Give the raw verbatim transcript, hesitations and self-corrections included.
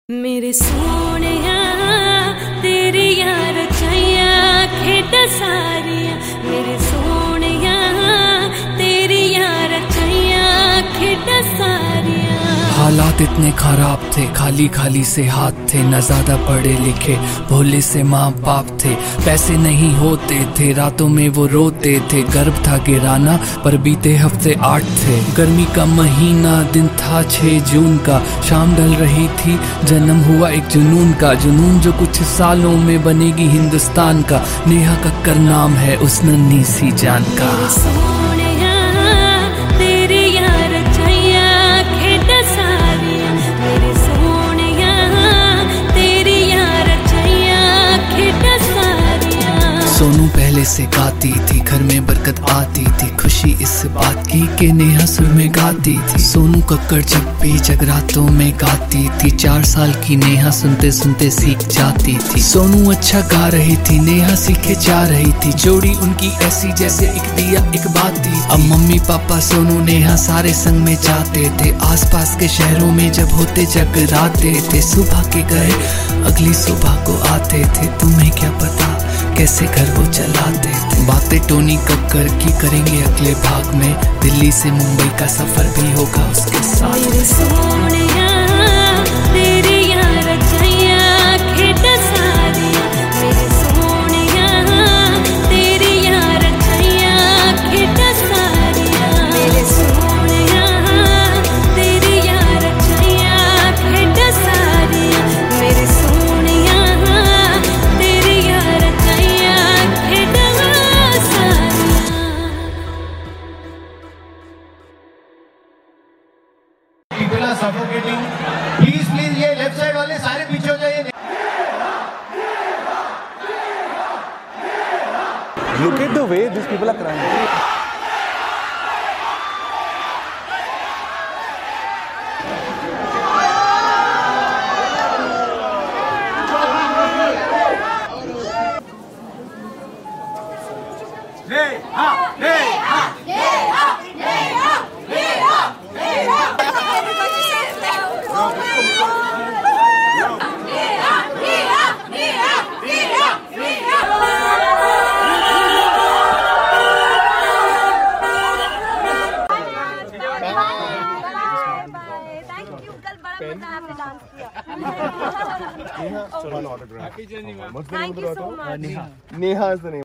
मेरे सोनिया तेरी यार छैया खेड सारिया, मेरे सोनिया तेरी यार छैया खेड सारिया। हालात इतने खराब थे, खाली खाली से हाथ थे, न ज्यादा पढ़े लिखे भोले से माँ बाप थे, पैसे नहीं होते थे, रातों में वो रोते थे, गर्भ था गिराना पर बीते हफ्ते आठ थे। गर्मी का महीना, दिन था छह जून का, शाम ढल रही थी, जन्म हुआ एक जुनून का, जुनून जो कुछ सालों में बनेगी हिंदुस्तान का। नेहा कक्कर नाम है उस नन्ही सी जान का। सोनू पहले से गाती थी, घर में बरकत आती थी, खुशी इस बात की कि नेहा सुर में गाती थी। सोनू कक्कर जब भी जगरातों में गाती थी, चार साल की नेहा सुनते सुनते सीख जाती थी। सोनू अच्छा गा रही थी, नेहा सीखे जा रही थी, जोड़ी उनकी ऐसी जैसे एक दिया एक बाती। अब मम्मी पापा सोनू नेहा सारे संग में जाते थे, आसपास के शहरों में जब होते जगराते थे, सुबह के गए अगली सुबह को आते थे, तुम्हें क्या पता कैसे घर वो चलाते थे। बातें टोनी कक्कर की करेंगे अगले भाग में, दिल्ली से मुंबई का सफर भी होगा उसके साथ। मेरे सोनिया तेरी यार छैया खेड सारिया, मेरे सोनिया तेरी यार छैया खेड सारिया, मेरे सोनिया तेरी यार छैया खेड सारिया, मेरे सोनिया तेरी यार छैया खेड सारिया। सफोकेटिंग प्लीज प्लीज ये लेफ्ट साइड वाले सारे पीछे हो जाइए। Look at the way these people are crying. Neha